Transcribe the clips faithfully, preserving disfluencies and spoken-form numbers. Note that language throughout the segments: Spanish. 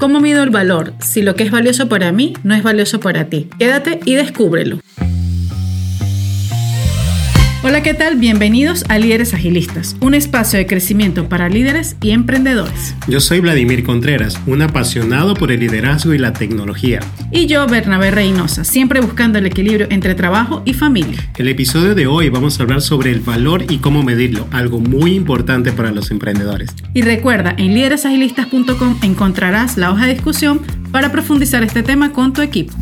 ¿Cómo mido el valor si lo que es valioso para mí no es valioso para ti? Quédate y descúbrelo. Hola, ¿qué tal? Bienvenidos a Líderes Agilistas, un espacio de crecimiento para líderes y emprendedores. Yo soy Vladimir Contreras, un apasionado por el liderazgo y la tecnología. Y yo, Bernabé Reynosa, siempre buscando el equilibrio entre trabajo y familia. El episodio de hoy vamos a hablar sobre el valor y cómo medirlo, algo muy importante para los emprendedores. Y recuerda, en líderes agilistas punto com encontrarás la hoja de discusión para profundizar este tema con tu equipo.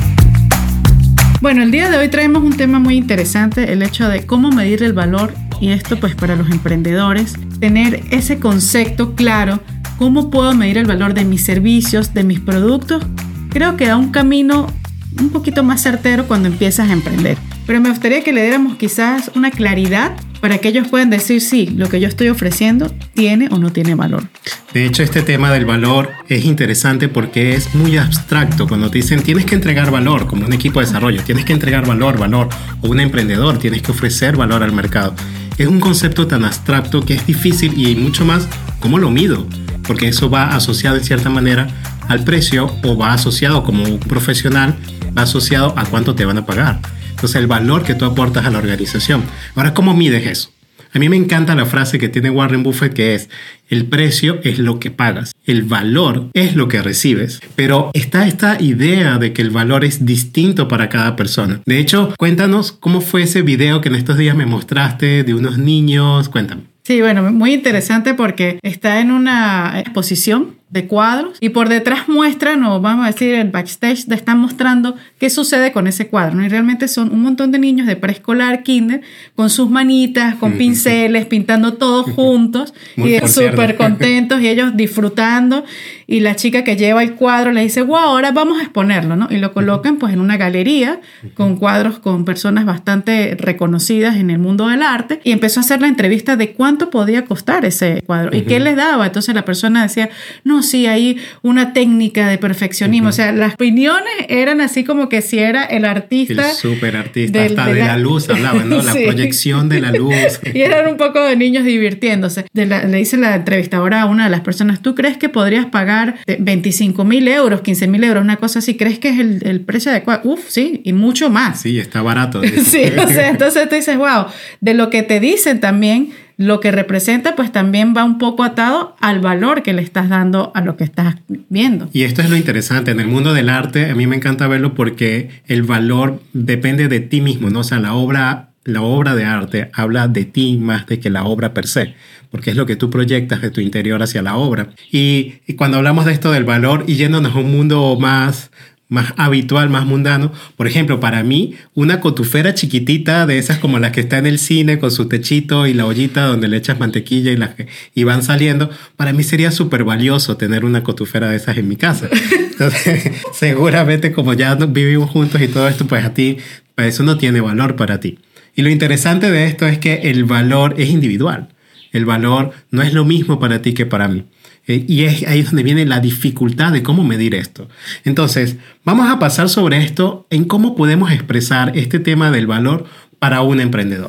Bueno, el día de hoy traemos un tema muy interesante, el hecho de cómo medir el valor, y esto pues para los emprendedores, tener ese concepto claro, cómo puedo medir el valor de mis servicios, de mis productos. Creo que da un camino un poquito más certero cuando empiezas a emprender. Pero me gustaría que le diéramos quizás una claridad para que ellos puedan decir si lo que yo estoy ofreciendo tiene o no tiene valor. De hecho, este tema del valor es interesante porque es muy abstracto. Cuando te dicen tienes que entregar valor, como un equipo de desarrollo, tienes que entregar valor, valor, o un emprendedor, tienes que ofrecer valor al mercado. Es un concepto tan abstracto que es difícil y mucho más cómo lo mido, porque eso va asociado en cierta manera al precio o va asociado como un profesional, va asociado a cuánto te van a pagar. Entonces, el valor que tú aportas a la organización. Ahora, ¿cómo mides eso? A mí me encanta la frase que tiene Warren Buffett, que es: el precio es lo que pagas, el valor es lo que recibes. Pero está esta idea de que el valor es distinto para cada persona. De hecho, cuéntanos cómo fue ese video que en estos días me mostraste de unos niños. Cuéntame. Sí, bueno, muy interesante porque está en una exposición de cuadros y por detrás muestran, o vamos a decir el backstage, de están mostrando qué sucede con ese cuadro, ¿no? Y realmente son un montón de niños de preescolar, kinder, con sus manitas, con pinceles, pintando todos juntos y súper contentos y ellos disfrutando. Y la chica que lleva el cuadro le dice, wow, ahora vamos a exponerlo, ¿no? Y lo colocan pues en una galería con cuadros con personas bastante reconocidas en el mundo del arte, y empezó a hacer la entrevista de cuánto podía costar ese cuadro y uh-huh. qué les daba. Entonces la persona decía, no, sí, hay una técnica de perfeccionismo. Uh-huh. O sea, las opiniones eran así como que si era el artista. El súper artista, del, hasta de, de la, la luz hablaban, ¿no? La sí. proyección de la luz. Y eran un poco de niños divirtiéndose. De la, le dice la entrevistadora a una de las personas, ¿tú crees que podrías pagar veinticinco mil euros, quince mil euros, una cosa así? ¿Crees que es el, el precio adecuado? Uf, sí, y mucho más. Sí, está barato. Sí, o sea, entonces tú dices, wow, de lo que te dicen también, lo que representa, pues también va un poco atado al valor que le estás dando a lo que estás viendo. Y esto es lo interesante. En el mundo del arte, a mí me encanta verlo porque el valor depende de ti mismo, ¿no? O sea, la obra, la obra de arte habla de ti más de que la obra per se, porque es lo que tú proyectas de tu interior hacia la obra. Y, y cuando hablamos de esto del valor y yéndonos a un mundo más... más habitual, más mundano. Por ejemplo, para mí, una cotufera chiquitita de esas como las que está en el cine con su techito y la ollita donde le echas mantequilla y, las, y van saliendo, para mí sería súper valioso tener una cotufera de esas en mi casa. Entonces, seguramente como ya vivimos juntos y todo esto, pues a ti, pues eso no tiene valor para ti. Y lo interesante de esto es que el valor es individual. El valor no es lo mismo para ti que para mí. Eh, y es ahí donde viene la dificultad de cómo medir esto. Entonces, vamos a pasar sobre esto en cómo podemos expresar este tema del valor para un emprendedor.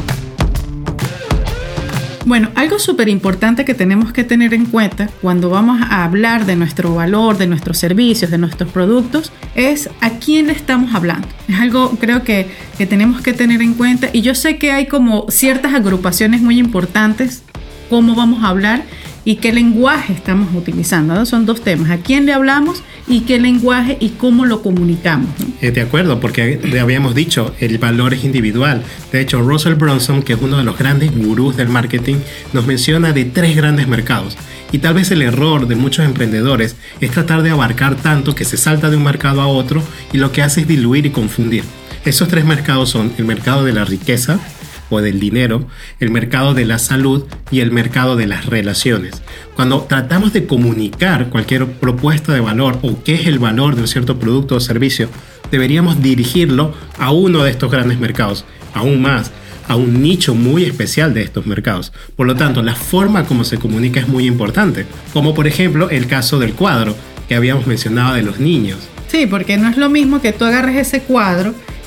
Bueno, algo súper importante que tenemos que tener en cuenta cuando vamos a hablar de nuestro valor, de nuestros servicios, de nuestros productos, es a quién le estamos hablando. Es algo, creo que, que tenemos que tener en cuenta. Y yo sé que hay como ciertas agrupaciones muy importantes, cómo vamos a hablar y qué lenguaje estamos utilizando, ¿no? Son dos temas: a quién le hablamos y qué lenguaje y cómo lo comunicamos, ¿no? Eh, de acuerdo, porque habíamos dicho, el valor es individual. De hecho, Russell Brunson, que es uno de los grandes gurús del marketing, nos menciona de tres grandes mercados. Y tal vez el error de muchos emprendedores es tratar de abarcar tanto que se salta de un mercado a otro y lo que hace es diluir y confundir. Esos tres mercados son el mercado de la riqueza o del dinero, el mercado de la salud y el mercado de las relaciones. Cuando tratamos de comunicar cualquier propuesta de valor o qué es el valor de un cierto producto o servicio, deberíamos dirigirlo a uno de estos grandes mercados, aún más, a un nicho muy especial de estos mercados. Por lo tanto, la forma como se comunica es muy importante, como por ejemplo el caso del cuadro que habíamos mencionado de los niños. Sí, porque no es lo mismo que tú agarres ese cuadro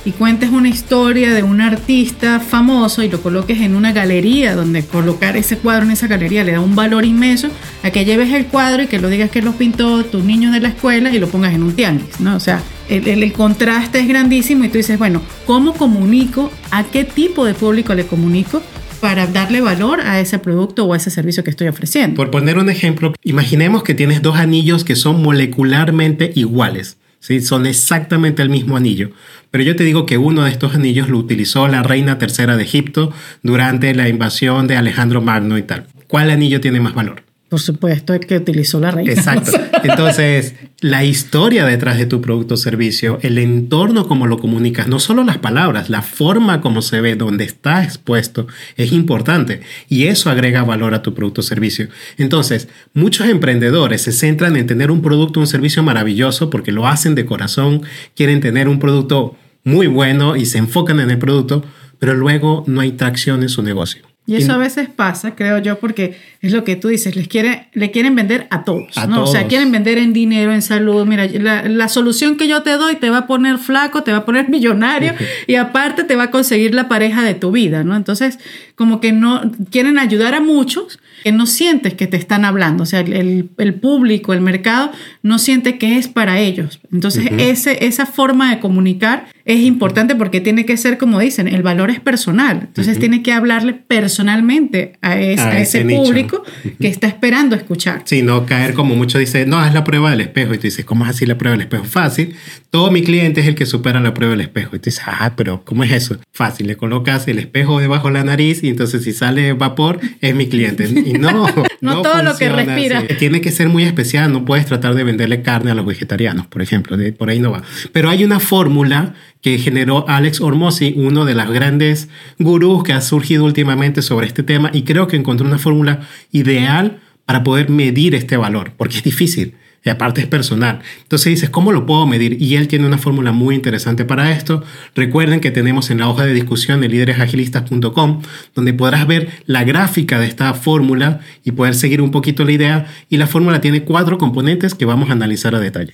y cuentes una historia de un artista famoso y lo coloques en una galería, donde colocar ese cuadro en esa galería le da un valor inmenso a que lleves el cuadro y que lo digas que lo pintó tu niño de la escuela y lo pongas en un tianguis, ¿no? O sea, el, el, el contraste es grandísimo y tú dices, bueno, ¿cómo comunico? ¿A qué tipo de público le comunico para darle valor a ese producto o a ese servicio que estoy ofreciendo? Por poner un ejemplo, imaginemos que tienes dos anillos que son molecularmente iguales. ¿Sí? Son exactamente el mismo anillo. Pero yo te digo que uno de estos anillos lo utilizó la reina tercera de Egipto durante la invasión de Alejandro Magno y tal. ¿Cuál anillo tiene más valor? Por supuesto, el que utilizó la reina. Exacto. Entonces, la historia detrás de tu producto o servicio, el entorno como lo comunicas, no solo las palabras, la forma como se ve, donde está expuesto, es importante. Y eso agrega valor a tu producto o servicio. Entonces, muchos emprendedores se centran en tener un producto o un servicio maravilloso porque lo hacen de corazón, quieren tener un producto muy bueno y se enfocan en el producto, pero luego no hay tracción en su negocio. Y eso a veces pasa, creo yo, porque es lo que tú dices, les quiere, le quieren vender a todos, a ¿no? todos. O sea, quieren vender en dinero, en salud. Mira, la, la solución que yo te doy te va a poner flaco, te va a poner millonario y aparte te va a conseguir la pareja de tu vida, ¿no? Entonces, como que no quieren ayudar a muchos que no sientes que te están hablando. O sea, el, el público, el mercado, no siente que es para ellos. Entonces, uh-huh. ese, esa forma de comunicar es importante porque tiene que ser, como dicen, el valor es personal. Entonces, uh-huh. tiene que hablarle personalmente a, es, a, a ese, ese público uh-huh. que está esperando escuchar. Sí, no caer como muchos dicen, no, haz la prueba del espejo. Y tú dices, ¿cómo es así la prueba del espejo? Fácil. Todo mi cliente es el que supera la prueba del espejo. Y tú dices, ah, pero ¿cómo es eso? Fácil. Le colocas el espejo debajo de la nariz y entonces si sale vapor, es mi cliente. Y no, no, no todo lo que respira. Así. Tiene que ser muy especial. No puedes tratar de venderle carne a los vegetarianos, por ejemplo. De, por ahí no va. Pero hay una fórmula que generó Alex Hormozi, uno de los grandes gurús que ha surgido últimamente sobre este tema, y creo que encontró una fórmula ideal para poder medir este valor, porque es difícil. Y aparte es personal. Entonces dices, ¿cómo lo puedo medir? Y él tiene una fórmula muy interesante para esto. Recuerden que tenemos en la hoja de discusión de líderes agilistas punto com, donde podrás ver la gráfica de esta fórmula y poder seguir un poquito la idea. Y la fórmula tiene cuatro componentes que vamos a analizar a detalle.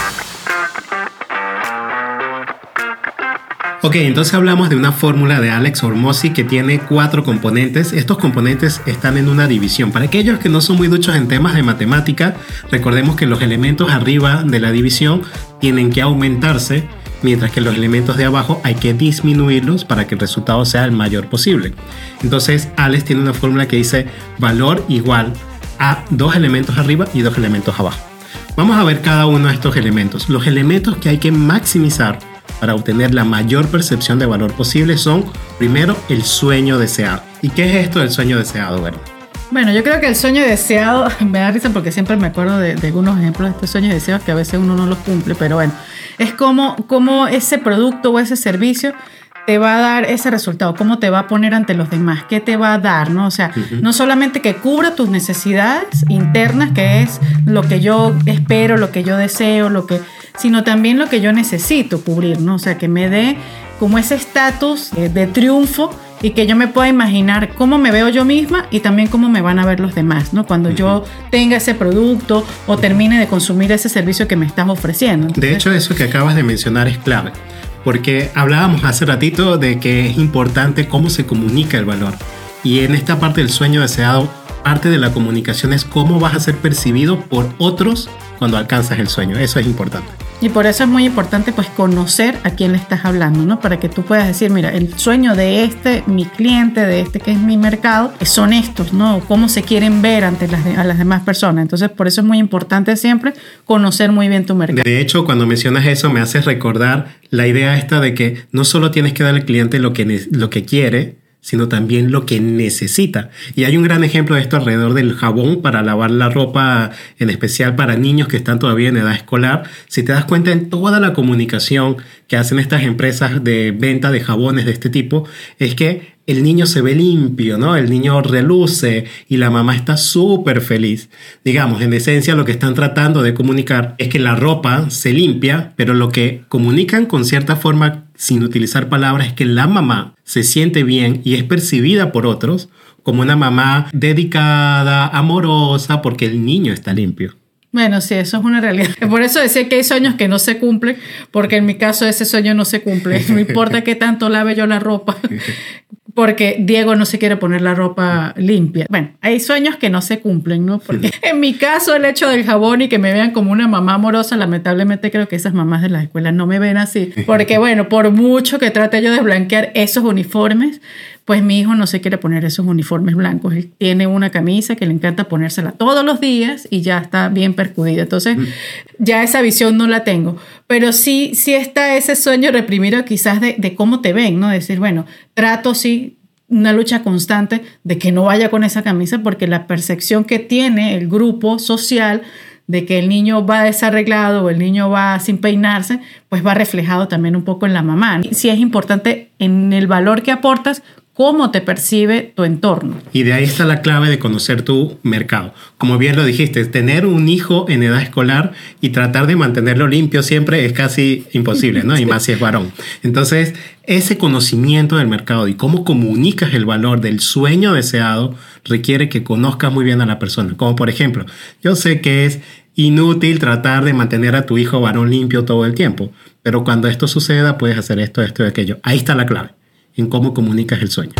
Ok, entonces hablamos de una fórmula de Alex Hormozi que tiene cuatro componentes. Estos componentes están en una división. Para aquellos que no son muy duchos en temas de matemática, recordemos que los elementos arriba de la división tienen que aumentarse, mientras que los elementos de abajo hay que disminuirlos para que el resultado sea el mayor posible. Entonces, Alex tiene una fórmula que dice valor igual a dos elementos arriba y dos elementos abajo. Vamos a ver cada uno de estos elementos. Los elementos que hay que maximizar para obtener la mayor percepción de valor posible son, primero, el sueño deseado. ¿Y qué es esto del sueño deseado, Berna? Bueno, yo creo que el sueño deseado, me da risa porque siempre me acuerdo de, de algunos ejemplos de estos sueños deseados que a veces uno no los cumple, pero bueno, es como, como ese producto o ese servicio te va a dar ese resultado, cómo te va a poner ante los demás, qué te va a dar, ¿no? O sea, uh-huh. no solamente que cubra tus necesidades internas, que es lo que yo espero, lo que yo deseo, lo que, sino también lo que yo necesito cubrir, ¿no? O sea, que me dé como ese estatus de, de triunfo y que yo me pueda imaginar cómo me veo yo misma y también cómo me van a ver los demás, ¿no? Cuando uh-huh. yo tenga ese producto o termine de consumir ese servicio que me estás ofreciendo. Entonces, de hecho, eso que acabas de mencionar es clave. Porque hablábamos hace ratito de que es importante cómo se comunica el valor. Y en esta parte del sueño deseado, parte de la comunicación es cómo vas a ser percibido por otros cuando alcanzas el sueño. Eso es importante. Y por eso es muy importante pues conocer a quién le estás hablando, ¿no? Para que tú puedas decir, mira, el sueño de este, mi cliente, de este que es mi mercado, son estos, ¿no? Cómo se quieren ver ante las, a las demás personas. Entonces, por eso es muy importante siempre conocer muy bien tu mercado. De hecho, cuando mencionas eso, me haces recordar la idea esta de que no solo tienes que dar al cliente lo que, lo que quiere, sino también lo que necesita. Y hay un gran ejemplo de esto alrededor del jabón para lavar la ropa, en especial para niños que están todavía en edad escolar. Si te das cuenta en toda la comunicación que hacen estas empresas de venta de jabones de este tipo, es que el niño se ve limpio, ¿no? El niño reluce y la mamá está súper feliz. Digamos, en esencia lo que están tratando de comunicar es que la ropa se limpia, pero lo que comunican con cierta forma, sin utilizar palabras, es que la mamá se siente bien y es percibida por otros como una mamá dedicada, amorosa, porque el niño está limpio. Bueno, sí, eso es una realidad. Por eso decía que hay sueños que no se cumplen, porque en mi caso ese sueño no se cumple. No importa qué tanto lave yo la ropa, porque Diego no se quiere poner la ropa limpia. Bueno, hay sueños que no se cumplen, ¿no? Porque en mi caso el hecho del jabón y que me vean como una mamá amorosa, lamentablemente creo que esas mamás de la escuela no me ven así. Porque bueno, por mucho que trate yo de blanquear esos uniformes, pues mi hijo no se quiere poner esos uniformes blancos. Él tiene una camisa que le encanta ponérsela todos los días y ya está bien percudida. Entonces, mm. ya esa visión no la tengo. Pero sí, sí está ese sueño reprimido quizás de, de cómo te ven, ¿no? Decir, bueno, trato sí, una lucha constante de que no vaya con esa camisa porque la percepción que tiene el grupo social de que el niño va desarreglado o el niño va sin peinarse, pues va reflejado también un poco en la mamá. Sí es importante en el valor que aportas, cómo te percibe tu entorno. Y de ahí está la clave de conocer tu mercado. Como bien lo dijiste, tener un hijo en edad escolar y tratar de mantenerlo limpio siempre es casi imposible, ¿no? Y más si es varón. Entonces, ese conocimiento del mercado y cómo comunicas el valor del sueño deseado requiere que conozcas muy bien a la persona. Como por ejemplo, yo sé que es inútil tratar de mantener a tu hijo varón limpio todo el tiempo, pero cuando esto suceda puedes hacer esto, esto y aquello. Ahí está la clave, en cómo comunicas el sueño.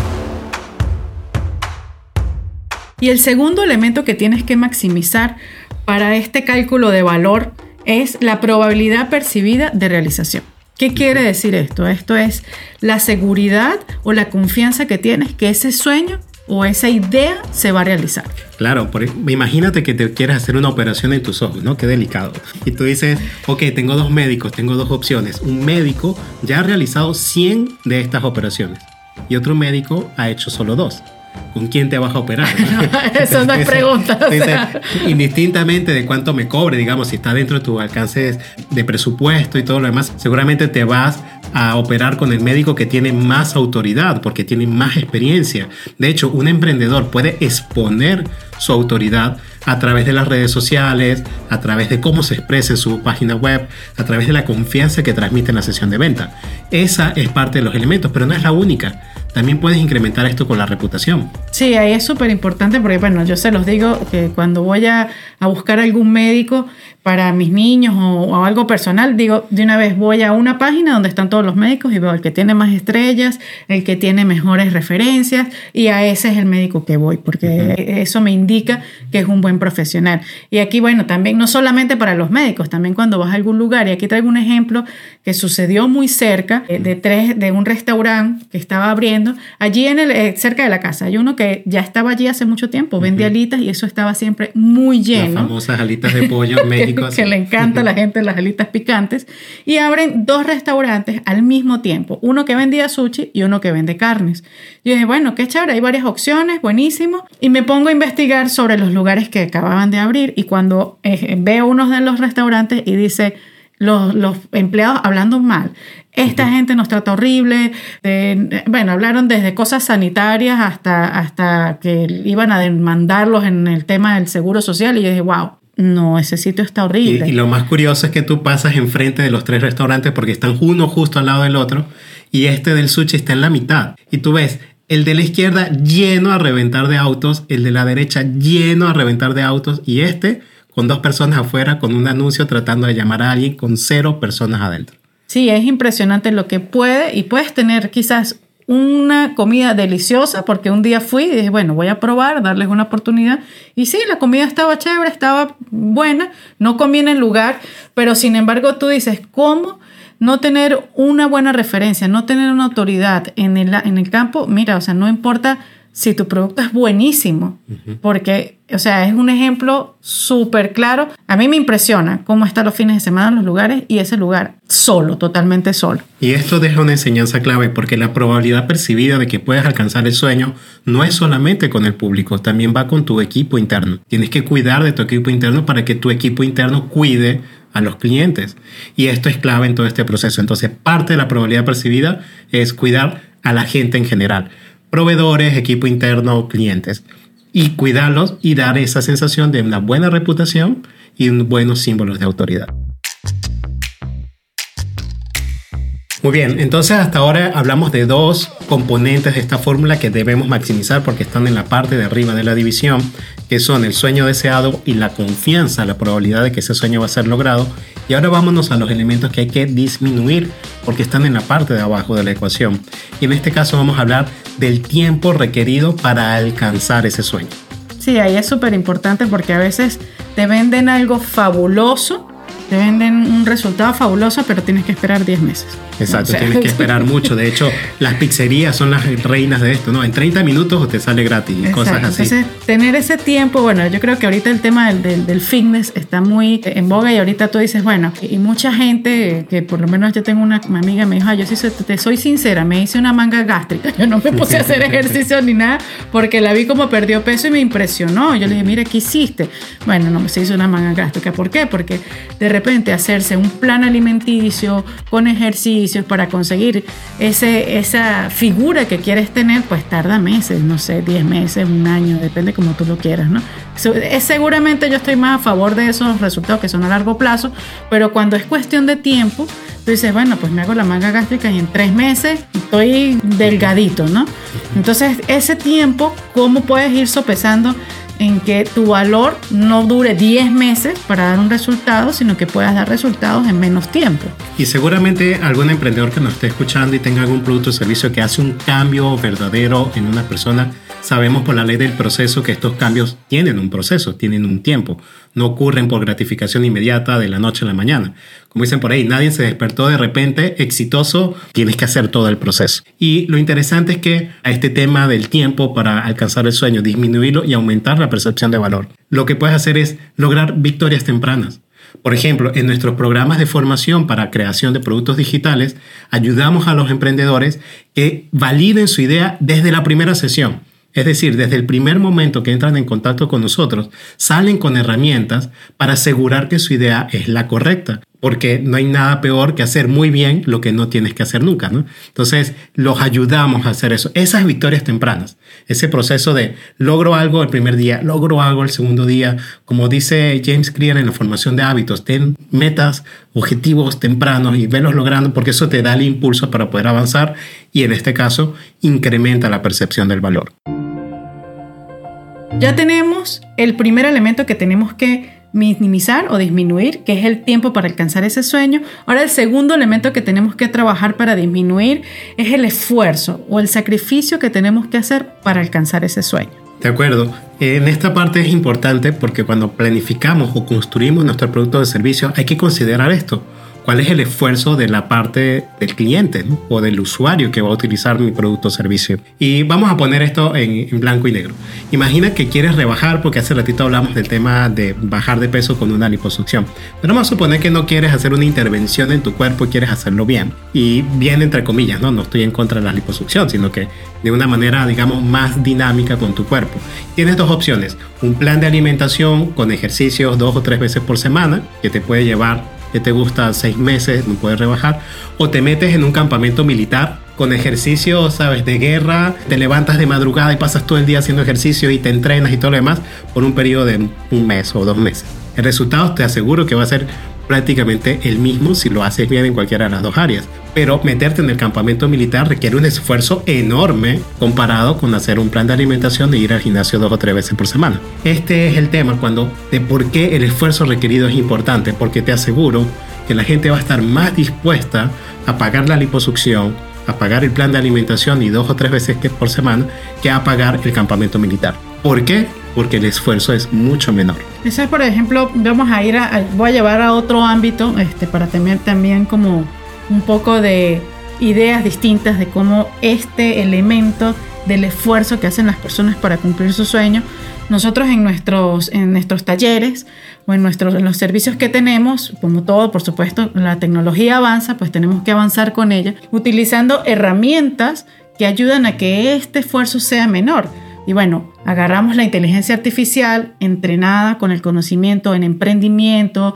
Y el segundo elemento que tienes que maximizar para este cálculo de valor es la probabilidad percibida de realización. ¿Qué quiere decir esto? Esto es la seguridad o la confianza que tienes que ese sueño o esa idea se va a realizar. Claro, por, imagínate que te quieres hacer una operación en tus ojos, ¿no? Qué delicado. Y tú dices, ok, tengo dos médicos, tengo dos opciones. Un médico ya ha realizado cien de estas operaciones y otro médico ha hecho solo dos. ¿Con quién te vas a operar? No, eso no es pregunta. O sea. Indistintamente de cuánto me cobre, digamos, si está dentro de tus alcances de presupuesto y todo lo demás, seguramente te vas a operar con el médico que tiene más autoridad, porque tiene más experiencia. De hecho, un emprendedor puede exponer su autoridad a través de las redes sociales, a través de cómo se expresa en su página web, a través de la confianza que transmite en la sesión de venta. Esa es parte de los elementos, pero no es la única. También puedes incrementar esto con la reputación. Sí, ahí es súper importante porque, bueno, yo se los digo que cuando voy a, a buscar algún médico para mis niños o, o algo personal, digo, de una vez voy a una página donde están todos los médicos y veo el que tiene más estrellas, el que tiene mejores referencias y a ese es el médico que voy porque uh-huh. eso me indica que es un buen profesional. Y aquí, bueno, también no solamente para los médicos, también cuando vas a algún lugar, y aquí traigo un ejemplo que sucedió muy cerca de, de, tres, de un restaurante que estaba abriendo allí en el, eh, cerca de la casa. Hay uno que ya estaba allí hace mucho tiempo, vende uh-huh. alitas y eso estaba siempre muy lleno. Las famosas alitas de pollo médicos. que, que le encanta a la gente las alitas picantes. Y abren dos restaurantes al mismo tiempo. Uno que vendía sushi y uno que vende carnes. Yo dije, bueno, qué chévere, hay varias opciones, buenísimo. Y me pongo a investigar sobre los lugares que acababan de abrir y cuando eh, veo uno de los restaurantes y dice los, los empleados hablando mal. Esta uh-huh. gente nos trata horrible. De, bueno, hablaron desde cosas sanitarias hasta, hasta que iban a demandarlos en el tema del seguro social y yo dije, wow, no, ese sitio está horrible. Y, y lo más curioso es que tú pasas enfrente de los tres restaurantes porque están uno justo al lado del otro y este del sushi está en la mitad. Y tú ves el de la izquierda lleno a reventar de autos, el de la derecha lleno a reventar de autos y este con dos personas afuera con un anuncio tratando de llamar a alguien con cero personas adentro. Sí, es impresionante lo que puede y puedes tener quizás una comida deliciosa porque un día fui y dije, bueno, voy a probar, darles una oportunidad. Y sí, la comida estaba chévere, estaba buena, no comí en el lugar, pero sin embargo tú dices, ¿cómo no tener una buena referencia, no tener una autoridad en el, en el campo? Mira, o sea, no importa si tu producto es buenísimo, uh-huh. porque, o sea, es un ejemplo súper claro. A mí me impresiona cómo están los fines de semana en los lugares y ese lugar solo, totalmente solo. Y esto deja una enseñanza clave porque la probabilidad percibida de que puedas alcanzar el sueño no es solamente con el público, también va con tu equipo interno. Tienes que cuidar de tu equipo interno para que tu equipo interno cuide a los clientes. Y esto es clave en todo este proceso. Entonces, parte de la probabilidad percibida es cuidar a la gente en general. Proveedores, equipo interno, clientes. Y cuidarlos y dar esa sensación de una buena reputación y unos buenos símbolos de autoridad. Muy bien, entonces hasta ahora hablamos de dos componentes de esta fórmula que debemos maximizar porque están en la parte de arriba de la división, que son el sueño deseado y la confianza, la probabilidad de que ese sueño va a ser logrado. Y ahora vámonos a los elementos que hay que disminuir porque están en la parte de abajo de la ecuación. Y en este caso vamos a hablar del tiempo requerido para alcanzar ese sueño. Sí, ahí es súper importante porque a veces te venden algo fabuloso, te venden un resultado fabuloso, pero tienes que esperar diez meses. Exacto, o sea, tienes que esperar mucho. De hecho, las pizzerías son las reinas de esto, ¿no? En treinta minutos te sale gratis y exacto, cosas así. Entonces, tener ese tiempo, bueno, yo creo que ahorita el tema del, del, del fitness está muy en boga y ahorita tú dices, bueno, y mucha gente, que por lo menos yo tengo una amiga, me dijo, ah, yo sí soy, te soy sincera, me hice una manga gástrica. Yo no me puse a hacer ejercicio ni nada porque la vi como perdió peso y me impresionó. Yo le dije, mira, ¿qué hiciste? Bueno, no, se hizo una manga gástrica. ¿Por qué? Porque de repente hacerse un plan alimenticio con ejercicio para conseguir ese, esa figura que quieres tener, pues tarda meses, no sé, diez meses, un año, depende como tú lo quieras, ¿no? Es, seguramente yo estoy más a favor de esos resultados que son a largo plazo, pero cuando es cuestión de tiempo, tú dices, bueno, pues me hago la manga gástrica y en tres meses estoy delgadito, ¿no? Entonces, ese tiempo, ¿cómo puedes ir sopesando en que tu valor no dure diez meses para dar un resultado, sino que puedas dar resultados en menos tiempo? Y seguramente algún emprendedor que nos esté escuchando y tenga algún producto o servicio que hace un cambio verdadero en una persona, sabemos por la ley del proceso que estos cambios tienen un proceso, tienen un tiempo. No ocurren por gratificación inmediata de la noche a la mañana. Como dicen por ahí, nadie se despertó de repente exitoso, tienes que hacer todo el proceso. Y lo interesante es que a este tema del tiempo para alcanzar el sueño, disminuirlo y aumentar la percepción de valor, lo que puedes hacer es lograr victorias tempranas. Por ejemplo, en nuestros programas de formación para creación de productos digitales, ayudamos a los emprendedores que validen su idea desde la primera sesión. Es decir, desde el primer momento que entran en contacto con nosotros, salen con herramientas para asegurar que su idea es la correcta. Porque no hay nada peor que hacer muy bien lo que no tienes que hacer nunca, ¿no? Entonces, los ayudamos a hacer eso. Esas victorias tempranas, ese proceso de logro algo el primer día, logro algo el segundo día. Como dice James Clear en la formación de hábitos, ten metas, objetivos tempranos y velos logrando porque eso te da el impulso para poder avanzar y en este caso incrementa la percepción del valor. Ya tenemos el primer elemento que tenemos que minimizar o disminuir, que es el tiempo para alcanzar ese sueño. Ahora el segundo elemento que tenemos que trabajar para disminuir es el esfuerzo o el sacrificio que tenemos que hacer para alcanzar ese sueño. De acuerdo. En esta parte es importante porque cuando planificamos o construimos nuestro producto o servicio hay que considerar esto. ¿Cuál es el esfuerzo de la parte del cliente, ¿no? O del usuario que va a utilizar mi producto o servicio? Y vamos a poner esto en, en blanco y negro. Imagina que quieres rebajar, porque hace ratito hablamos del tema de bajar de peso con una liposucción. Pero vamos a suponer que no quieres hacer una intervención en tu cuerpo y quieres hacerlo bien. Y bien entre comillas, ¿no? No estoy en contra de la liposucción, sino que de una manera, digamos, más dinámica con tu cuerpo. Tienes dos opciones. Un plan de alimentación con ejercicios dos o tres veces por semana, que te puede llevar, que te gusta seis meses, no puedes rebajar, o te metes en un campamento militar con ejercicios, sabes, de guerra, te levantas de madrugada y pasas todo el día haciendo ejercicio y te entrenas y todo lo demás por un periodo de un mes o dos meses. El resultado te aseguro que va a ser prácticamente el mismo si lo haces bien en cualquiera de las dos áreas. Pero meterte en el campamento militar requiere un esfuerzo enorme comparado con hacer un plan de alimentación e ir al gimnasio dos o tres veces por semana. Este es el tema cuando de por qué el esfuerzo requerido es importante, porque te aseguro que la gente va a estar más dispuesta a pagar la liposucción, a pagar el plan de alimentación y dos o tres veces por semana que a pagar el campamento militar. ¿Por qué? Porque el esfuerzo es mucho menor. Eso es, por ejemplo, vamos a ir a, a voy a llevar a otro ámbito este, para tener también como un poco de ideas distintas de cómo este elemento del esfuerzo que hacen las personas para cumplir su sueño. Nosotros en nuestros, en nuestros talleres o en, nuestros, en los servicios que tenemos, como todo, por supuesto, la tecnología avanza, pues tenemos que avanzar con ella, utilizando herramientas que ayudan a que este esfuerzo sea menor. Y bueno, agarramos la inteligencia artificial entrenada con el conocimiento en emprendimiento,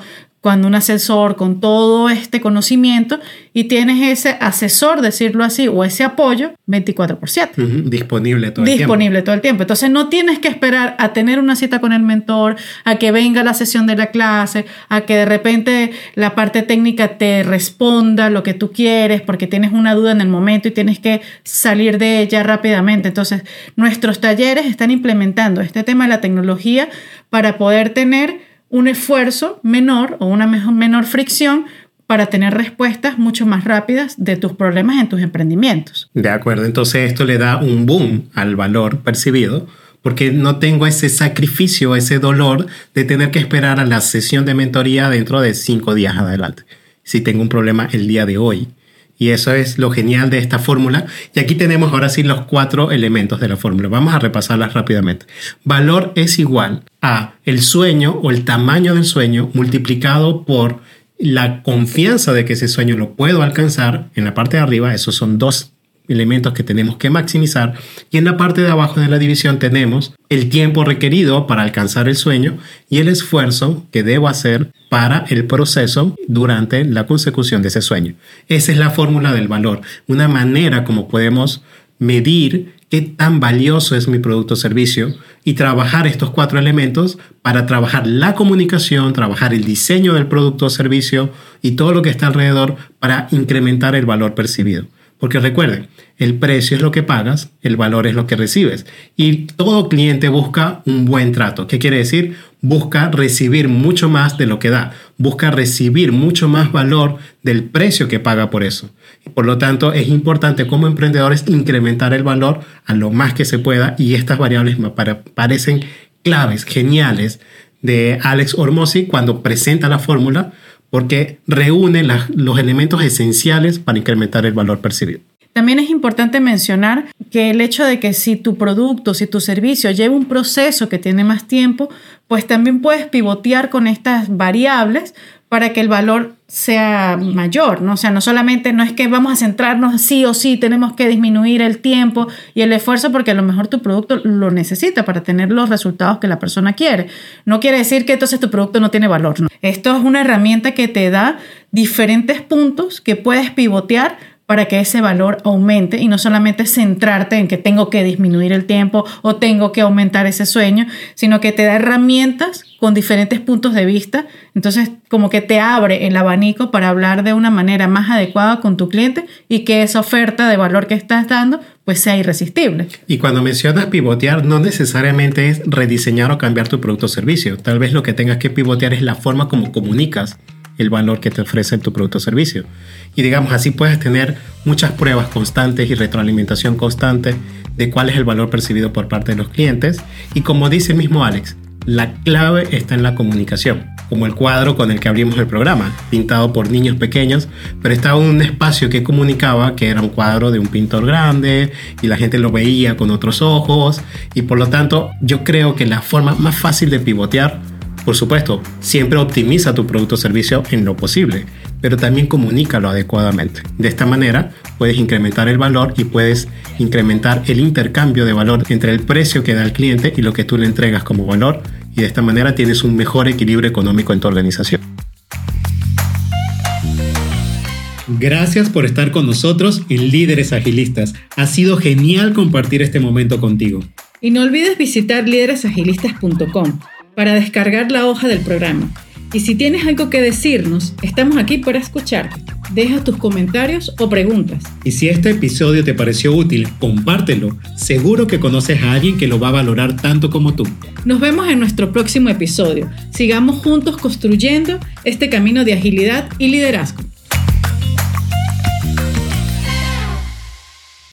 cuando un asesor con todo este conocimiento y tienes ese asesor, decirlo así, o ese apoyo veinticuatro por siete. Uh-huh. Disponible todo el Disponible tiempo. Disponible todo el tiempo. Entonces no tienes que esperar a tener una cita con el mentor, a que venga la sesión de la clase, a que de repente la parte técnica te responda lo que tú quieres porque tienes una duda en el momento y tienes que salir de ella rápidamente. Entonces nuestros talleres están implementando este tema de la tecnología para poder tener un esfuerzo menor o una mejor, menor fricción para tener respuestas mucho más rápidas de tus problemas en tus emprendimientos. De acuerdo, entonces esto le da un boom al valor percibido porque no tengo ese sacrificio, ese dolor de tener que esperar a la sesión de mentoría dentro de cinco días adelante, si tengo un problema el día de hoy. Y eso es lo genial de esta fórmula. Y aquí tenemos ahora sí los cuatro elementos de la fórmula. Vamos a repasarlas rápidamente. Valor es igual a el sueño o el tamaño del sueño multiplicado por la confianza de que ese sueño lo puedo alcanzar. En la parte de arriba, esos son dos elementos que tenemos que maximizar. Y en la parte de abajo de la división tenemos el tiempo requerido para alcanzar el sueño y el esfuerzo que debo hacer para el proceso durante la consecución de ese sueño. Esa es la fórmula del valor, una manera como podemos medir qué tan valioso es mi producto o servicio y trabajar estos cuatro elementos para trabajar la comunicación, trabajar el diseño del producto o servicio y todo lo que está alrededor para incrementar el valor percibido. Porque recuerden, el precio es lo que pagas, el valor es lo que recibes. Y todo cliente busca un buen trato. ¿Qué quiere decir? Busca recibir mucho más de lo que da. Busca recibir mucho más valor del precio que paga por eso. Y por lo tanto, es importante como emprendedores incrementar el valor a lo más que se pueda. Y estas variables me parecen claves, geniales, de Alex Hormozi cuando presenta la fórmula, porque reúne la, los elementos esenciales para incrementar el valor percibido. También es importante mencionar que el hecho de que si tu producto, si tu servicio lleva un proceso que tiene más tiempo, pues también puedes pivotear con estas variables para que el valor sea mayor, ¿no? O sea, no solamente no es que vamos a centrarnos sí o sí, tenemos que disminuir el tiempo y el esfuerzo porque a lo mejor tu producto lo necesita para tener los resultados que la persona quiere. No quiere decir que entonces tu producto no tiene valor, ¿no? Esto es una herramienta que te da diferentes puntos que puedes pivotear para que ese valor aumente y no solamente centrarte en que tengo que disminuir el tiempo o tengo que aumentar ese sueño, sino que te da herramientas con diferentes puntos de vista. Entonces, como que te abre el abanico para hablar de una manera más adecuada con tu cliente y que esa oferta de valor que estás dando pues sea irresistible. Y cuando mencionas pivotear, no necesariamente es rediseñar o cambiar tu producto o servicio. Tal vez lo que tengas que pivotear es la forma como comunicas el valor que te ofrece tu producto o servicio. Y digamos, así puedes tener muchas pruebas constantes y retroalimentación constante de cuál es el valor percibido por parte de los clientes. Y como dice el mismo Alex, la clave está en la comunicación, como el cuadro con el que abrimos el programa, pintado por niños pequeños, pero estaba en un espacio que comunicaba que era un cuadro de un pintor grande y la gente lo veía con otros ojos. Y por lo tanto, yo creo que la forma más fácil de pivotear, por supuesto, siempre optimiza tu producto o servicio en lo posible, pero también comunícalo adecuadamente. De esta manera puedes incrementar el valor y puedes incrementar el intercambio de valor entre el precio que da el cliente y lo que tú le entregas como valor, y de esta manera tienes un mejor equilibrio económico en tu organización. Gracias por estar con nosotros en Líderes Agilistas. Ha sido genial compartir este momento contigo. Y no olvides visitar líderes agilistas punto com para descargar la hoja del programa. Y si tienes algo que decirnos, estamos aquí para escucharte. Deja tus comentarios o preguntas. Y si este episodio te pareció útil, compártelo. Seguro que conoces a alguien que lo va a valorar tanto como tú. Nos vemos en nuestro próximo episodio. Sigamos juntos construyendo este camino de agilidad y liderazgo.